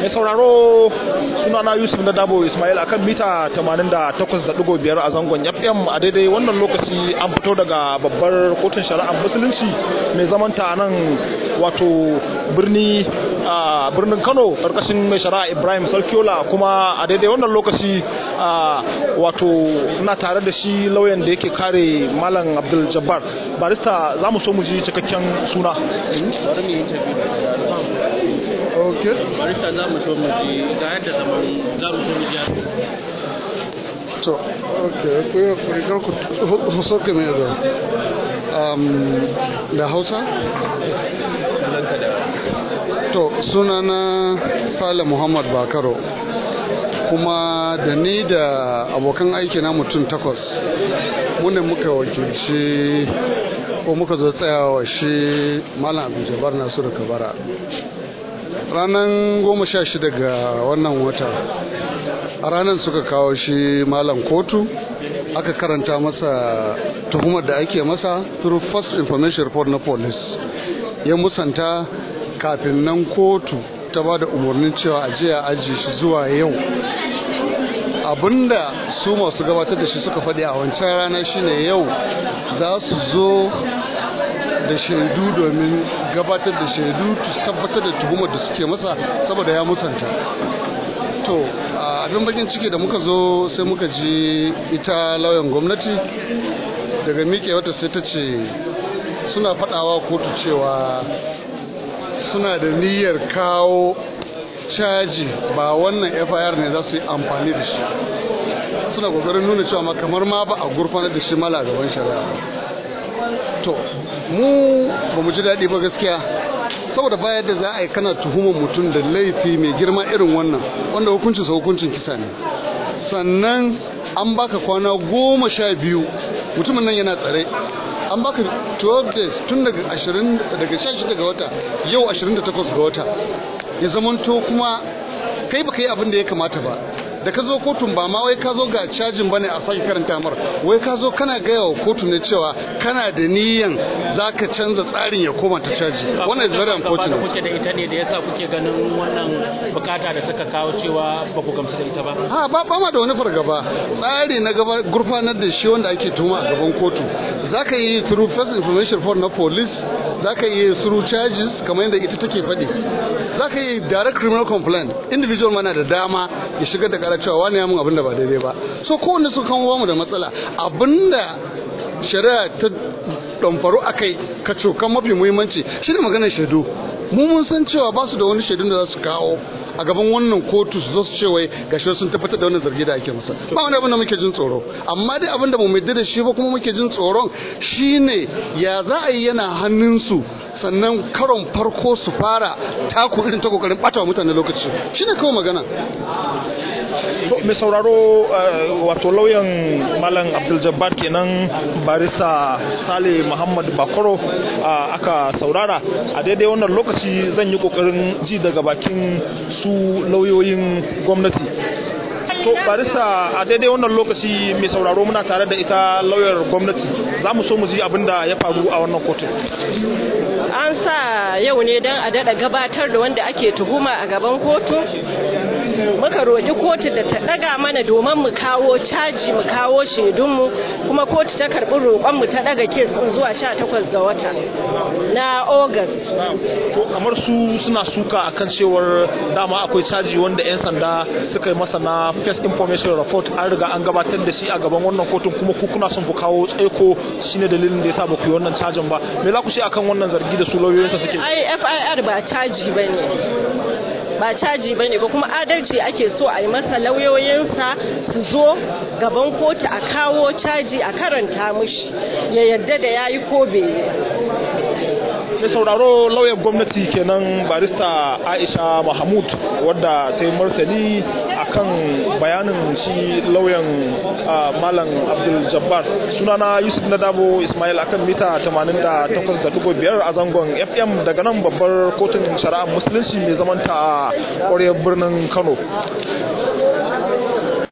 mai sauraro sunana Yusuf na Dabo Ismail akan mita 88.5 a zangon FM a daidai wannan lokaci an fito daga babbar kotun shari'ar musulunci mai zamanta nan wato birnin Kano karkashin mai shari'a Ibrahim Sarkiola, kuma a daidai wannan lokaci wato ina tare da shi lauyan da yake kare Malam Abdul Jabbar. Barista za mu so mu ji cikakken suna. Okay. Barista za mu so mu ji ga yadda zaman za mu so mu ji. To, okay, ku soke mai da Hausa? To, sunana Sale Muhammad Bakaro, kuma da ni da abokan aiki na mutum 8 mu ne muka wakilci ko muka zo tsayawa shi Malam Abdul Jabbar Nasiru Kabara ranar 16 ga wannan wata. A ranar suka kawo shi malam kotu, aka karanta masa tuhumar da ake masa through first information report na police. Ya musanta, kafin nan kotu ta ba da umarnin cewa a jiya aji shi zuwa yau. Abinda su masu gabatar da shi suka faɗi a wancan rana shine yau za su zo da shaidu domin gabatar da shaidu su tabbatar da tuhumar da suke masa saboda ya musanta. To abin bakin ciki da muka zo sai muka ji ita lauyan gwamnati daga miƙe wata sai ta ce suna faɗawa kotu cewa suna da niyyar kawo caji, ba wannan FIR ne za su yi amfani da shi. Suna kokarin nuna cewa kamar ma ba a gurfanar da shi mala gaban shari'a. To mu ba mu ji daɗi ba gaskiya, saboda bayar da za a yi kana tuhumar mutum da laifi mai girma irin wannan wanda hukuncinsa hukuncin kisa ne, sannan an baka kwana 12 mutumin nan yana tsare, an baka 12 days tun daga 16 ga wata yau 28 ga wata, ya zamanto kuma kai baka yi abin da ya kamata ba. Da ka zo kotun ba ma wai ka zo ga cajin bane a sake karanta mar, wai ka zo kana gaya wa kotu ne cewa kana da niyan zaka canza tsarin ya koma ta caji. Wannan is very unfortunate. Kuke da ita ne da yasa kuke ganin wannan bukata da suka kawo cewa ba ku gamsu da ita ba? Ba ma da wani fargaba. Tsari na gaba gurfanar da shi wanda ake tuhuma a gaban kotu. Zaka yi through first information report na police, zaka yi through charges kamar yadda ita take faɗi. Zaka yi direct criminal complaint. Individual mana da dama ya shigar da kara cewa wani ya mun abin da ba daidai ba. So kowanne su kan mu da matsala, abinda shari'a ta damfaru akai ka cokan mafi muhimmanci shi ne maganar shaidu. Mu mun san cewa ba su da wani shaidun da za su kawo a gaban wannan kotu su zo su ce wai gashi sun tabbatar da wannan zargi da ake masa. Ba wani abin da muke jin tsoro, amma dai abin da mu mai da shi ba kuma muke jin tsoron shine ya za a yi yana hannunsu sannan karon farko su fara taku irin ta kokarin bata wa mutane lokaci. Shine kawai magana. Mai sauraro wato lauyan Malam Abdul Jabbar kenan, barista Sale Muhammad Bakaro aka saurara. A daidai wannan lokaci zan yi kokarin ji daga bakin su lauyoyin gwamnati. To barista, a daidai wannan lokaci mai sauraro muna tare da ita lauyar gwamnati, za mu so mu ji abin da ya faru a wannan kotun. An sa yau ne don a daɗa gabatar da wanda ake tuhuma a gaban kotu. Muka roƙi kotu da ta ɗaga mana domin mu kawo caji, mu kawo shaidunmu, kuma kotu ta karɓi roƙonmu ta ɗaga kes zuwa 18 ga wata na August. To kamar su suna suka akan cewar dama akwai caji wanda 'yan sanda suka yi masa na first information report, an riga an gabatar da shi a gaban wannan kotun, kuma ku kuna son ku kawo tsaiko, shine dalilin da yasa ba ku yi wannan cajin ba. Me za ku ce akan wannan zargi da su lauyoyinsa suke? FIR ba caji bane. Ba caji bane ba, kuma adalci ake so a yi masa. Lauyoyinsa su zo gaban kotu a kawo caji a karanta mushi ya yadda da yayi ko bai. Mai sauraro, lauyan gwamnati kenan barista Aisha Mahmud wadda ta yi martani akan bayanin shi lauyan Malam Abdul Jabbar. Sunana Yusuf na Dabo Ismail akan mita 88.5 a zangon FM daga nan babbar kotun shari'ar musulunci mai zamanta a ƙwaryar birnin Kano.